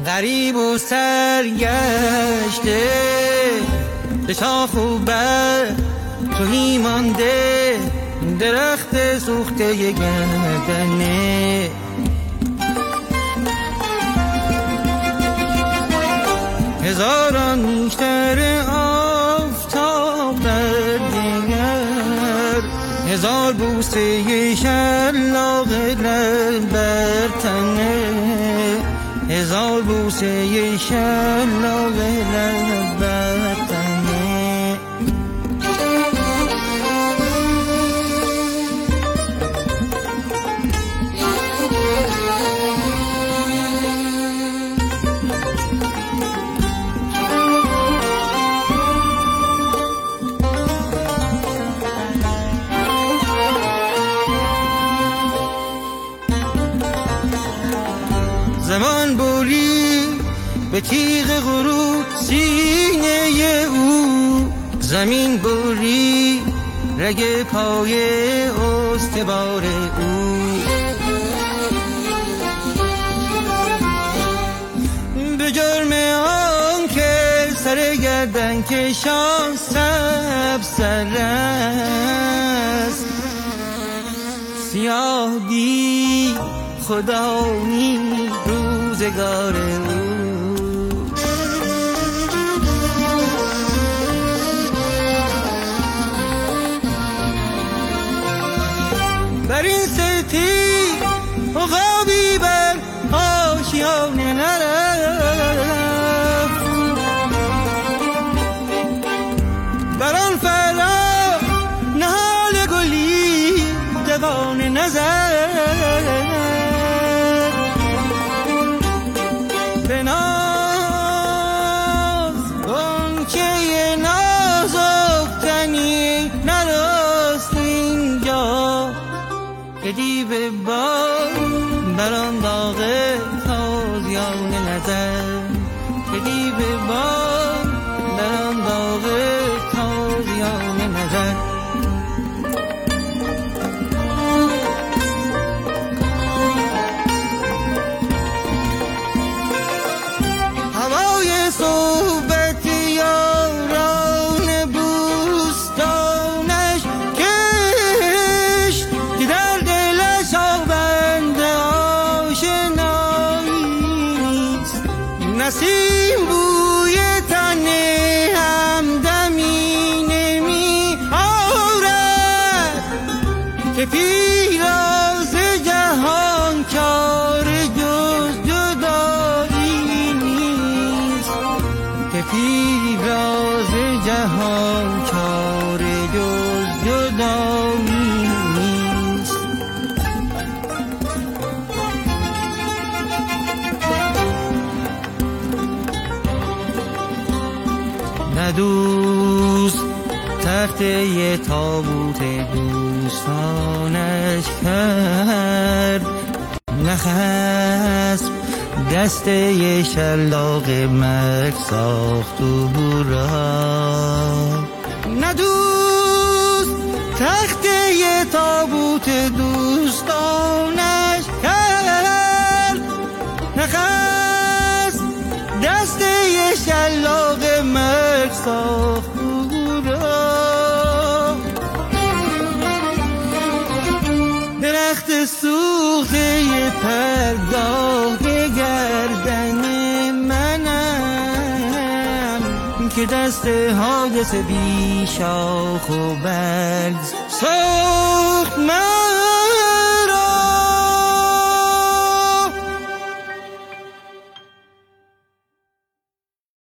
غریب و سرگشته به شاخ و بر توهی مانده درخت سوخته گردنه. هزاران نیشتر آفتاب در دیگر، هزار بوسه شلاق لب بر تنه، هزار بوسه شلاق لب بر تنه. زمان بوری به تیغ غروب سینه او، زمین بوری رگ پای استوار او. به جرم آن که سر گردن کشان سبزتر است، سیاه دی خدایی روزگار او. بر این ستی عقابی بر آشیانه نرفت، بر آن فرا نهال گلی دوانه نزد. به ناز گنچه نازکتنی نرست اینجا، که دیو باد بر آن داغ تازیانه نزد، که دیو باد بر آن داغ تازیانه نزد. صحبت یاران بوستانش کشت که در دلش آبند آشنایی نیست. نسیم بوی تن همدمی نمی آورد، که پیراز جهان کار جز جدایی نیست، که پیراز جهان کار جز جدایی نیست. نه دوست تخت یه تابوت دوستانش کرد، نه خسب دست یه شلاق مرگ ساخت او را. نه دوست تخت یه تابوت دوستانش کرد، نه خسب دست یه شلاق مرگ ساخت او را. درخت سوخته یه پرگاه گردن منم، که دست حادث بی شاخ و برگ ساخت من.